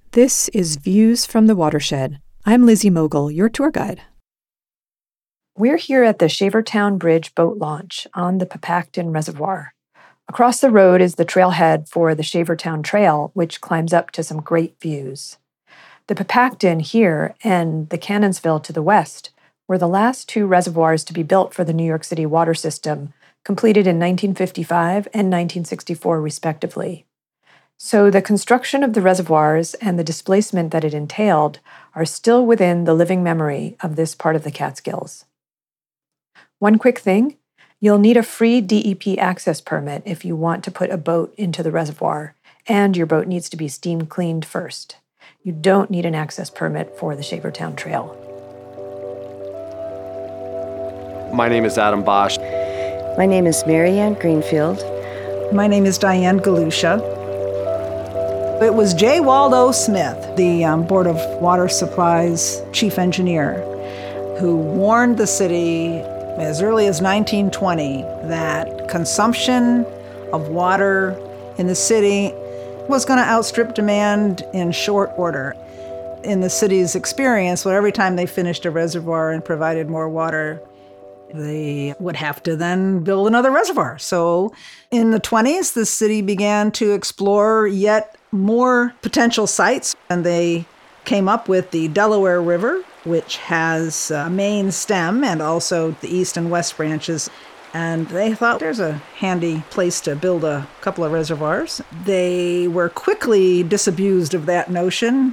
This is Views from the Watershed. I'm Lizzie Mogul, your tour guide. We're here at the Shavertown Bridge boat launch on the Papacton Reservoir. Across the road is the trailhead for the Shavertown Trail, which climbs up to some great views. The Papacton here and the Cannonsville to the west were the last two reservoirs to be built for the New York City water system, completed in 1955 and 1964 respectively. So the construction of the reservoirs and the displacement that it entailed are still within the living memory of this part of the Catskills. One quick thing, you'll need a free DEP access permit if you want to put a boat into the reservoir, and your boat needs to be steam cleaned first. You don't need an access permit for the Shavertown Trail. My name is Adam Bosch. My name is Marianne Greenfield. My name is Diane Galusha. It was J. Waldo Smith, the Board of Water Supply's chief engineer, who warned the city as early as 1920 that consumption of water in the city was going to outstrip demand in short order. In the city's experience, every time they finished a reservoir and provided more water, they would have to then build another reservoir. So in the 20s, the city began to explore yet more potential sites, and they came up with the Delaware River, which has a main stem and also the east and west branches. And they thought there's a handy place to build a couple of reservoirs. They were quickly disabused of that notion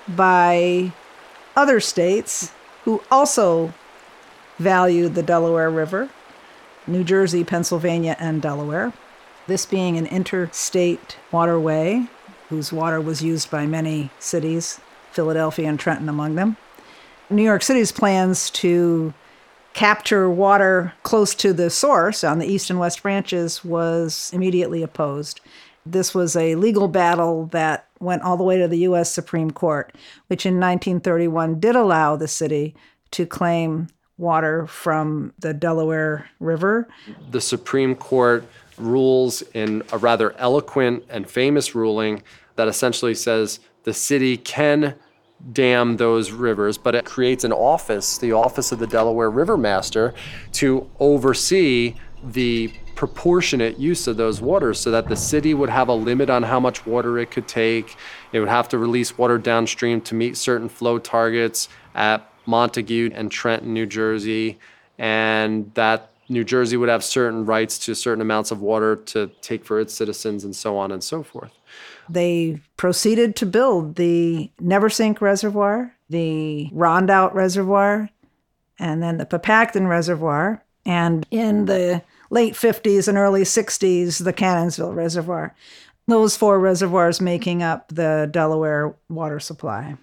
by other states who also valued the Delaware River, New Jersey, Pennsylvania, and Delaware. This being an interstate waterway whose water was used by many cities, Philadelphia and Trenton among them. New York City's plans to capture water close to the source on the east and west branches was immediately opposed. This was a legal battle that went all the way to the U.S. Supreme Court, which in 1931 did allow the city to claim water from the Delaware River. The Supreme Court rules in a rather eloquent and famous ruling that essentially says the city can dam those rivers, but it creates an office, the Office of the Delaware River Master, to oversee the proportionate use of those waters so that the city would have a limit on how much water it could take. It would have to release water downstream to meet certain flow targets at Montague and Trenton, New Jersey, and that New Jersey would have certain rights to certain amounts of water to take for its citizens and so on and so forth. They proceeded to build the Neversink Reservoir, the Rondout Reservoir, and then the Papacton Reservoir, and in the late 50s and early 60s, the Cannonsville Reservoir. Those four reservoirs making up the Delaware water supply.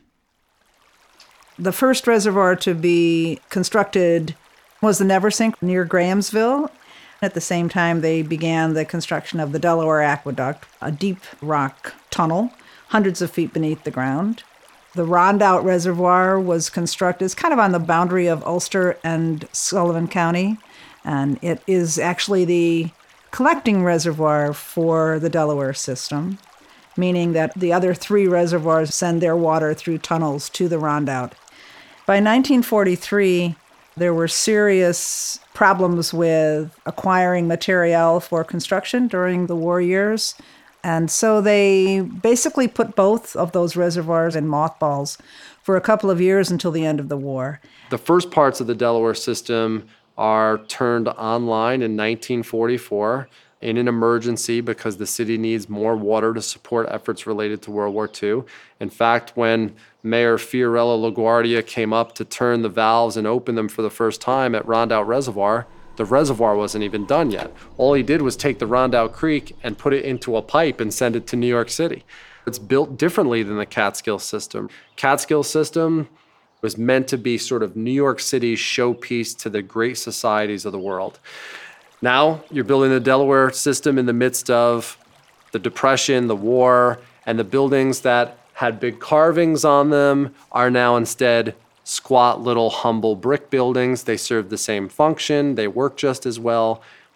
The first reservoir to be constructed was the Neversink near Grahamsville. At the same time, they began the construction of the Delaware Aqueduct, a deep rock tunnel, hundreds of feet beneath the ground. The Rondout Reservoir was constructed, it's kind of on the boundary of Ulster and Sullivan County, and it is actually the collecting reservoir for the Delaware system, meaning that the other three reservoirs send their water through tunnels to the Rondout. By 1943, there were serious problems with acquiring material for construction during the war years. And so they basically put both of those reservoirs in mothballs for a couple of years until the end of the war. The first parts of the Delaware system are turned online in 1944 in an emergency because the city needs more water to support efforts related to World War II. In fact, when Mayor Fiorello LaGuardia came up to turn the valves and open them for the first time at Rondout Reservoir, the reservoir wasn't even done yet. All he did was take the Rondout Creek and put it into a pipe and send it to New York City. It's built differently than the Catskill system. Catskill system was meant to be sort of New York City's showpiece to the great societies of the world. Now you're building the Delaware system in the midst of the Depression, the war, and the buildings that had big carvings on them are now instead squat little humble brick buildings. They serve the same function, they work just as well,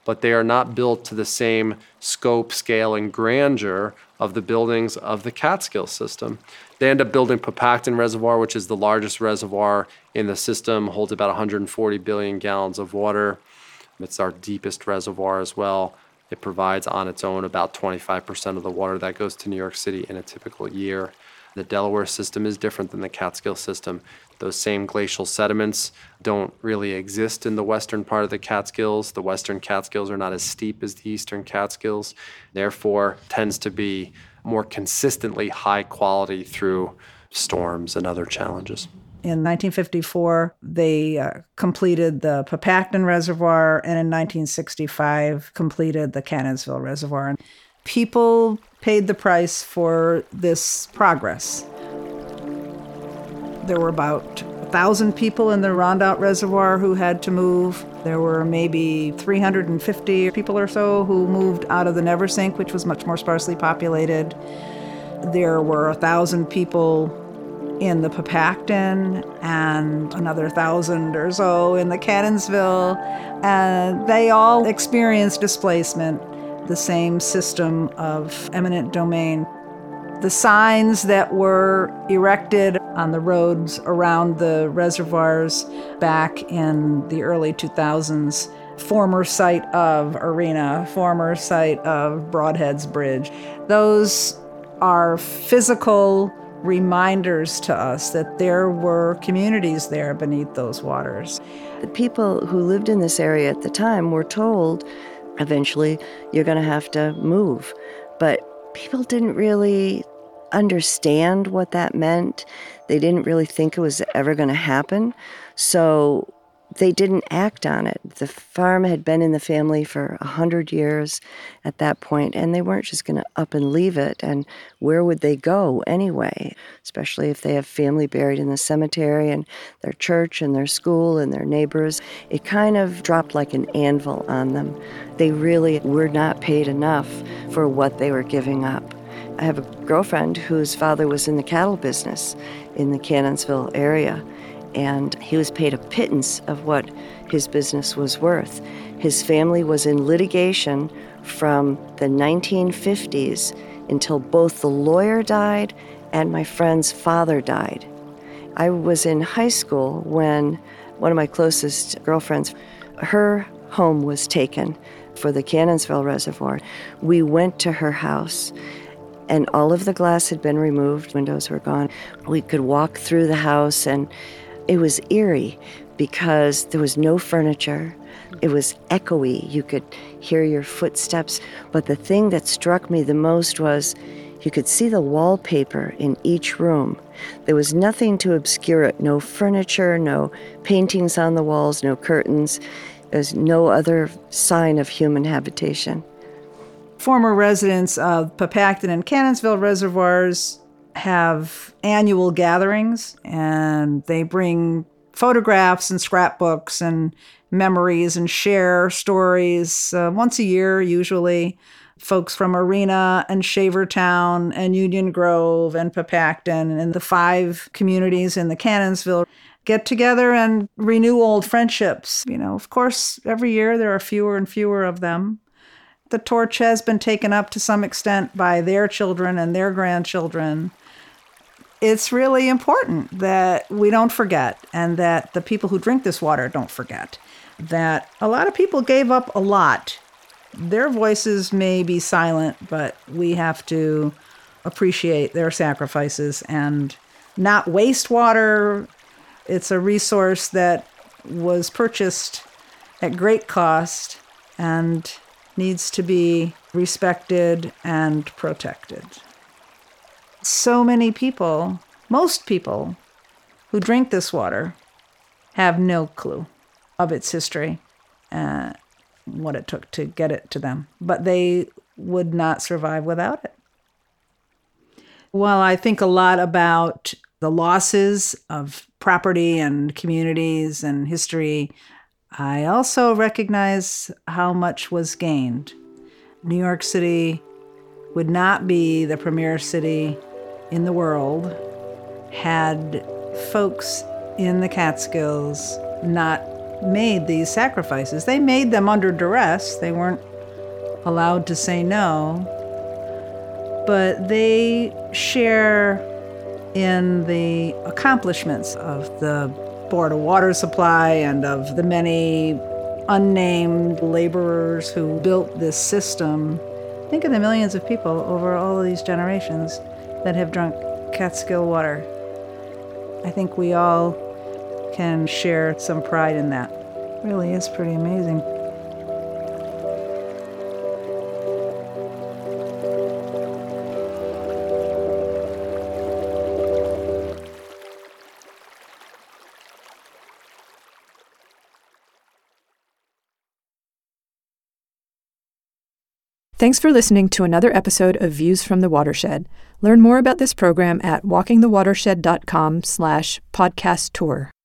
but they are not built to the same scope, scale, and grandeur of the buildings of the Catskill system. They end up building Papacton Reservoir, which is the largest reservoir in the system, holds about 140 billion gallons of water. It's our deepest reservoir as well. It provides on its own about 25% of the water that goes to New York City in a typical year. The Delaware system is different than the Catskill system. Those same glacial sediments don't really exist in the western part of the Catskills. The western Catskills are not as steep as the eastern Catskills, therefore tends to be more consistently high quality through storms and other challenges. In 1954, they completed the Papacton Reservoir, and in 1965 completed the Cannonsville Reservoir. People paid the price for this progress. There were about 1,000 people in the Rondout Reservoir who had to move. There were maybe 350 people or so who moved out of the Neversink, which was much more sparsely populated. There were 1,000 people in the Papacton and another 1,000 or so in the Cannonsville, and they all experienced displacement, the same system of eminent domain. The signs that were erected on the roads around the reservoirs back in the early 2000s, former site of Arena, former site of Broadhead's Bridge, those are physical reminders to us that there were communities there beneath those waters. The people who lived in this area at the time were told, eventually, you're going to have to move. But people didn't really understand what that meant. They didn't really think it was ever going to happen. So they didn't act on it. The farm had been in the family for 100 years at that point, and they weren't just going to up and leave it. And where would they go anyway, especially if they have family buried in the cemetery and their church and their school and their neighbors? It kind of dropped like an anvil on them. They really were not paid enough for what they were giving up. I have a girlfriend whose father was in the cattle business in the Cannonsville area, and he was paid a pittance of what his business was worth. His family was in litigation from the 1950s until both the lawyer died and my friend's father died. I was in high school when one of my closest girlfriends, her home was taken for the Cannonsville Reservoir. We went to her house, and all of the glass had been removed, windows were gone. We could walk through the house, and it was eerie because there was no furniture. It was echoey. You could hear your footsteps. But the thing that struck me the most was you could see the wallpaper in each room. There was nothing to obscure it. No furniture, no paintings on the walls, no curtains. There's no other sign of human habitation. Former residents of Papacton and Cannonsville reservoirs have annual gatherings, and they bring photographs and scrapbooks and memories and share stories once a year, usually. Folks from Arena and Shavertown and Union Grove and Papacton and the 5 communities in the Cannonsville get together and renew old friendships. You know, of course, every year there are fewer and fewer of them. The torch has been taken up to some extent by their children and their grandchildren. It's really important that we don't forget, and that the people who drink this water don't forget, that a lot of people gave up a lot. Their voices may be silent, but we have to appreciate their sacrifices and not waste water. It's a resource that was purchased at great cost and needs to be respected and protected. So many people, most people who drink this water have no clue of its history and what it took to get it to them, but they would not survive without it. While I think a lot about the losses of property and communities and history, I also recognize how much was gained. New York City would not be the premier city in the world had folks in the Catskills not made these sacrifices. They made them under duress. They weren't allowed to say no. But they share in the accomplishments of the Board of Water Supply and of the many unnamed laborers who built this system. Think of the millions of people over all of these generations that have drunk Catskill water. I think we all can share some pride in that. It really is pretty amazing. Thanks for listening to another episode of Views from the Watershed. Learn more about this program at walkingthewatershed.com/podcast tour.